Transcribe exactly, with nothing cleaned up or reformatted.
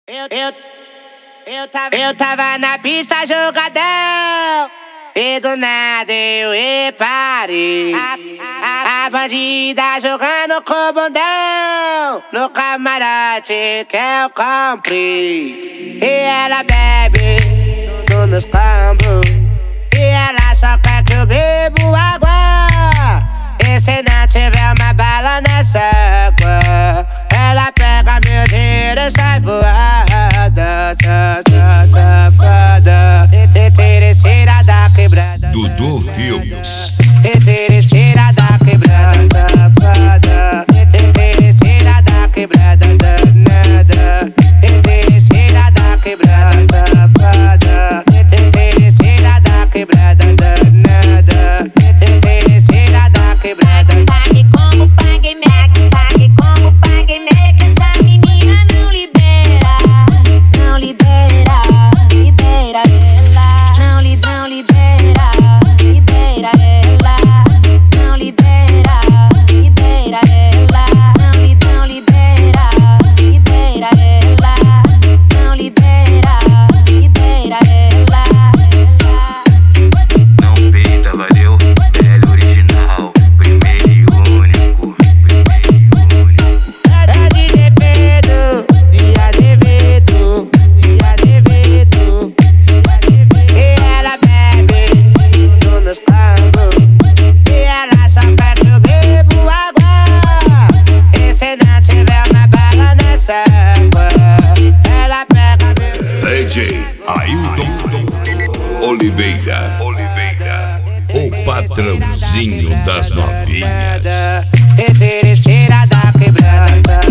Eu, eu, eu, tava, eu tava na pista jogadão e do nada eu reparei a, a, a bandida jogando com o bundão no camarote que eu comprei. E ela bebe nos meus combos e ela só quer que eu bebo água. E se não tiver uma bala nessa água, ela pega meu dinheiro e sai voada. Tá, tá, tá, fada. Interesseira da quebrada. Dudu Filmes. Interesseira da quebrada. Fada. Interesseira da quebrada. Danada. Interesseira da quebrada. Fada. Interesseira da quebrada. Danada. Interesseira da quebrada. Pague como pague meta, pague como pague meta. Essa menina não libera, não libera, libera ela. Não, li, não libera, libera ela. Não libera, libera ela. Não, li, não libera, libera ela. Não libera, libera ela. Não peita, valeu, velho original. Primeiro e único, primeiro e único. É de Pedro, de Azevedo, de Azevedo. E ela bebe nos meus combos e ela só quer que eu bebo água. E se não tiver uma bala nessa água, ela pega meu D J Ailton Oliveira, Oliveira. o patrãozinho das novinhas. Interesseira da quebrada.